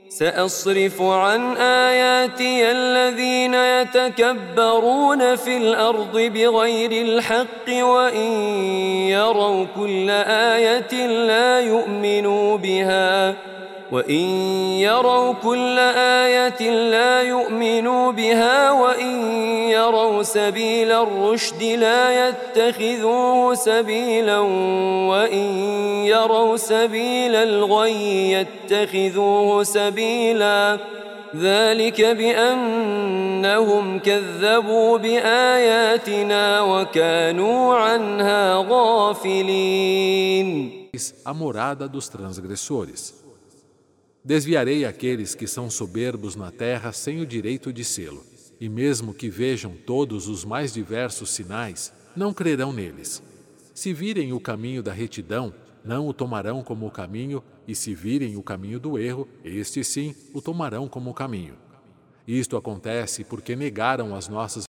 سأصرف عن آياتي الذين يتكبرون في الأرض بغير الحق وإن يروا كل آية لا يؤمنوا بها وإن يروا سبيل الرشد لا يتخذوه سبيلا وإن يروا سبيل الغي يتخذوه سبيلا ذلك بأنهم كذبوا بآياتنا وكانوا عنها غافلين. A morada dos transgressores. Desviarei aqueles que são soberbos na terra sem o direito de sê-lo, e mesmo que vejam todos os mais diversos sinais, não crerão neles. Se virem o caminho da retidão, não o tomarão como o caminho, e se virem o caminho do erro, este sim o tomarão como o caminho. Isto acontece porque negaram as nossas